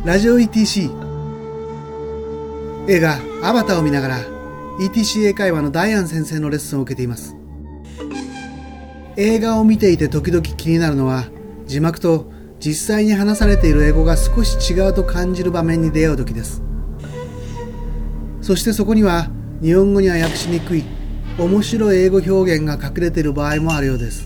ラジオ ETC 映画アバターを見ながら ETC 英会話のダイアン先生のレッスンを受けています。映画を見ていて時々気になるのは、字幕と実際に話されている英語が少し違うと感じる場面に出会う時です。そしてそこには日本語には訳しにくい面白い英語表現が隠れている場合もあるようです。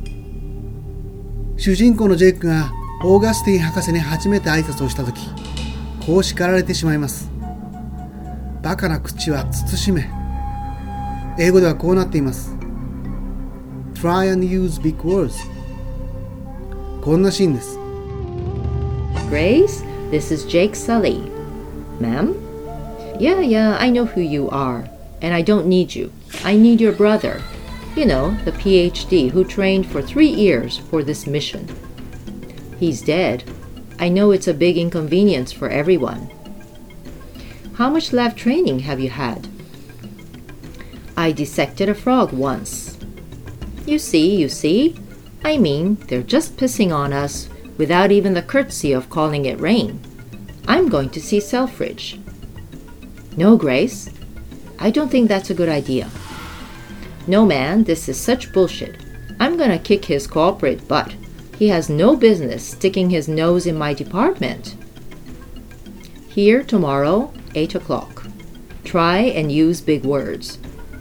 主人公のジェイクがオーガスティン博士に初めて挨拶をしたとき、こう叱られてしまいます。バカな口は慎め。英語ではこうなっています。Try and use big words。 こんなシーンです。 Grace, this is Jake Sully. Ma'am? Yeah, I know who you are. And I don't need you. I need your brother. You know, the PhD who trained for 3 years for this mission. He's dead. I know it's a big inconvenience for everyone. How much lab training have you had? I dissected a frog once. You see? I mean, they're just pissing on us without even the courtesy of calling it rain. I'm going to see Selfridge. No, Grace. I don't think that's a good idea. No, man, this is such bullshit. I'm gonna kick his corporate butt.He has no business sticking his nose in my department. Here tomorrow, 8 o'clock. Try and use big words.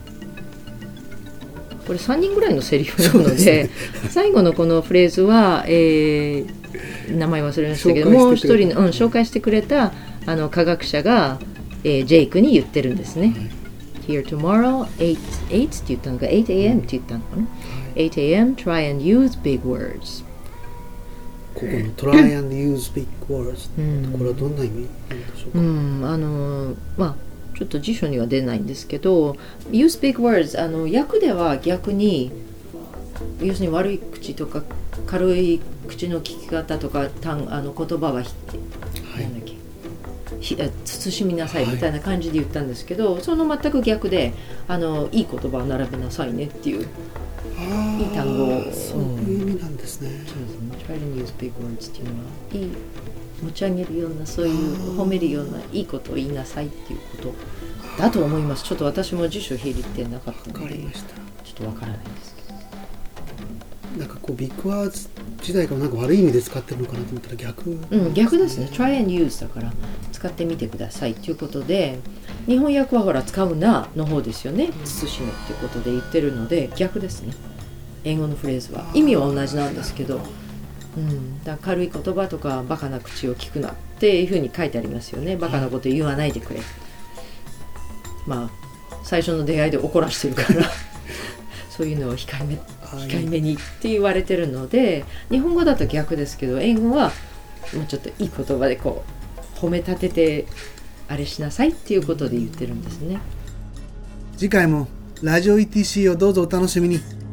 これ3人ぐらいのセリフなので、最後のこのフレーズは、名前忘れましたけど、もう一人の、紹介してくれた科学者が、ジェイクに言ってるんですね。Here tomorrow, 8って言ったのか、8 a.m. って言ったのかな。8 a.m. Try and use big words. ここの try and use big words、これはどんな意味なんでしょうか。 ちょっと辞書には出ないんですけど use big words 訳では逆に要するに悪い口とか軽い口の利き方とか言葉はなんだっけ慎みなさいみたいな感じで言ったんですけど、その全く逆でいい言葉を並べなさいねっていういい単語をそういう意味なんですね。 Try to use big words っていうのはいい持ち上げるようなそういう褒めるようないいことを言いなさいっていうことだと思います。ちょっと私も辞書引いてなかったのでちょっとわからないですけど、 なんかこうビッグワーズ時代がなんか悪い意味で使ってるのかなと思ったら逆ですね。 Try and use だから使ってみてくださいということで、日本訳はほら使うなの方ですよね。慎めっていうことで言ってるので逆ですね。英語のフレーズは意味は同じなんですけど、だから軽い言葉とかバカな口を聞くなっていうふうに書いてありますよね。バカなこと言わないでくれ、最初の出会いで怒らしてるからそういうのを控えめにって言われてるので、日本語だと逆ですけど英語はもうちょっといい言葉でこう褒め立ててあれしなさいっていうことで言ってるんですね。 次回もラジオ ETC をどうぞお楽しみに。